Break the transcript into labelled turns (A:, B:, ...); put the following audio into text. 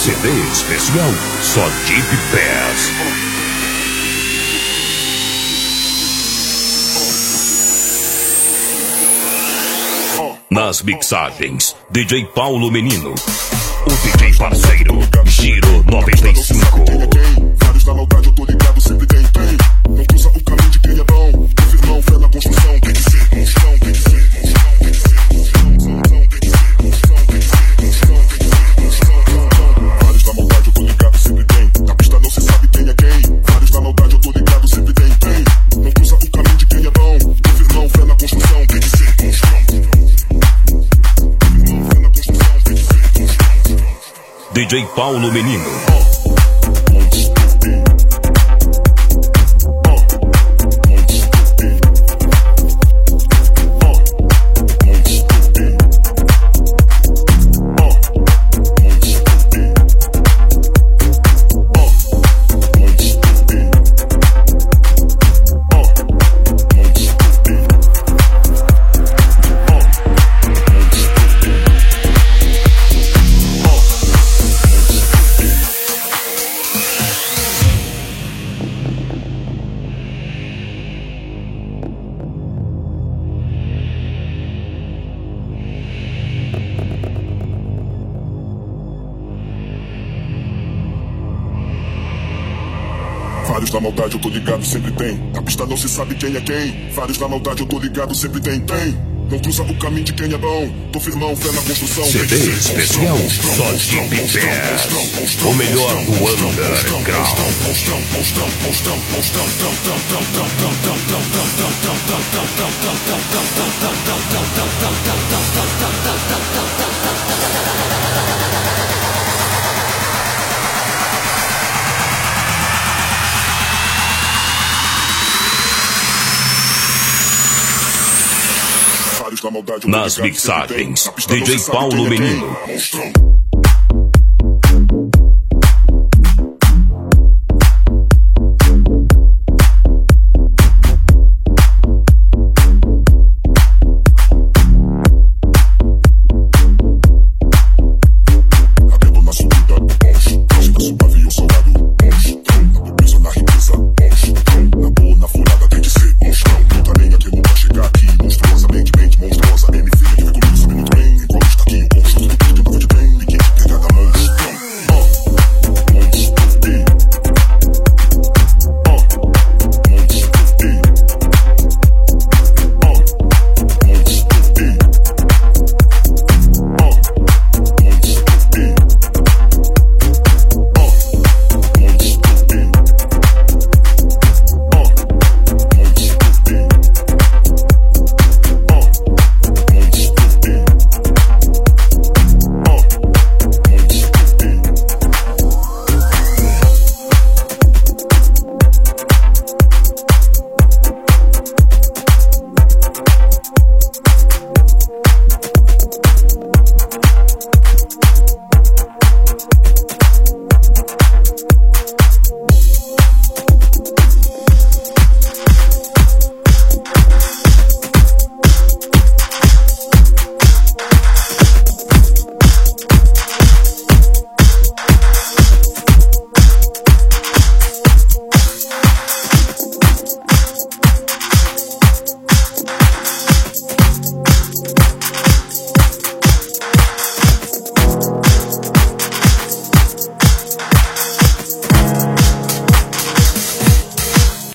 A: CD especial só Deep Bass. Nas mixagens, DJ Paulo Menino, o DJ parceiro, Giro 95.
B: Vários na maldade, eu tô ligado, sempre tem. Não cruza o caminho de quem é bom. Tô firmão, fé na construção. Tem que ser monstrão, tem que ser monstrão, tem que ser vários na maldade, eu tô ligado, sempre tem. Na pista não se sabe quem é quem. Vários na maldade, eu tô ligado, sempre tem. Não cruza o caminho de quem é bom. Tô firmão, fé na construção. Tem que ser monstrão.
A: DJ Paulo Menino.
B: Vários na maldade, eu tô ligado, sempre tem. Na pista não se sabe quem é quem. Vários na maldade, eu tô ligado, sempre tem. Não cruza o caminho de quem é bom. Tô firmão, fé na construção.
A: CD especial só Deep Bass. O melhor do underground.
B: Vários na maldade,
A: Nas mixagens, DJ Paulo Menino.